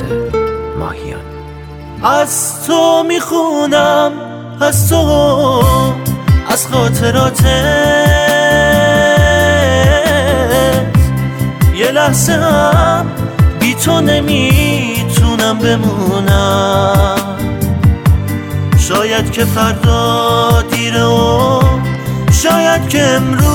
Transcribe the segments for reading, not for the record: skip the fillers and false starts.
ماهیان. از تو میخونم، از تو، از خاطراتت. یه لحظه هم بی تو نمیتونم بمونم. شاید که فردا دیره و شاید که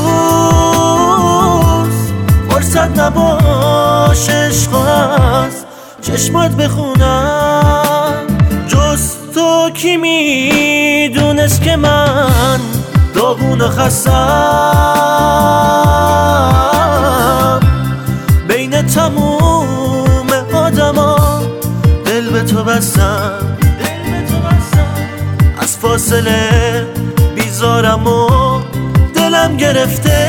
امروز فرصت نباشه عشق از چشمات بخونم. جز تو کی میدونست که من داغون و خستم. بین تموم آدما دل به تو بستم. از فاصله بیزارم و دلم گرفته.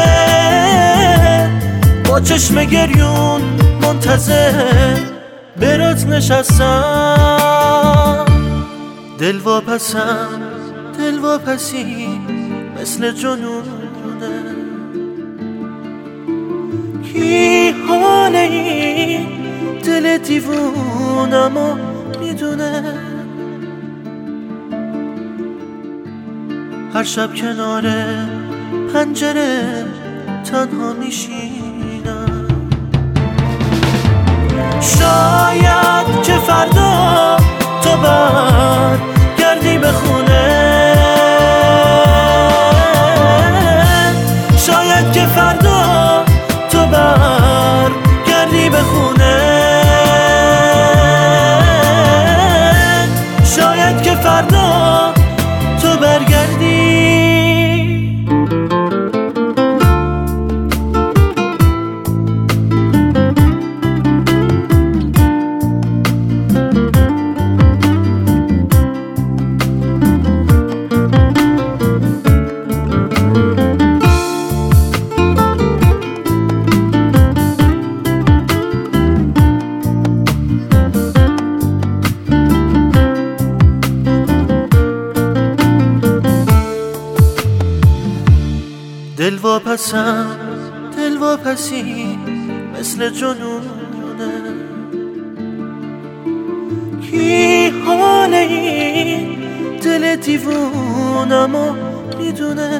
با چشم گریون منتظر برات نشستم. دل واپسم، دل واپسی مثل جنونه. کی حال این دل دیوونمو میدونه. هر شب کنار پنجره تنها میشینم. شاید که فردا تو برگردی به خونه. شاید که فردا تو برگردی به خونه. شاید که فردا تو برگردی. دل واپسم، دل واپسی مثل جنونه. کی حال این دل دیوونمو میدونه.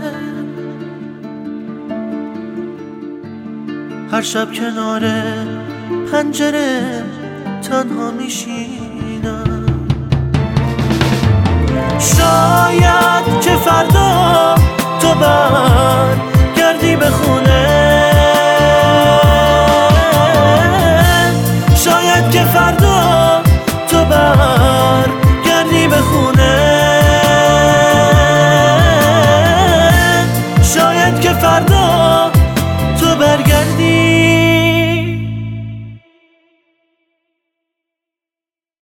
هر شب کنار پنجره تنها میشینم. شاید که فردا تو برگردی به خونه. شاید که فردا تو برگردی به خونه. شاید که فردا تو برگردی.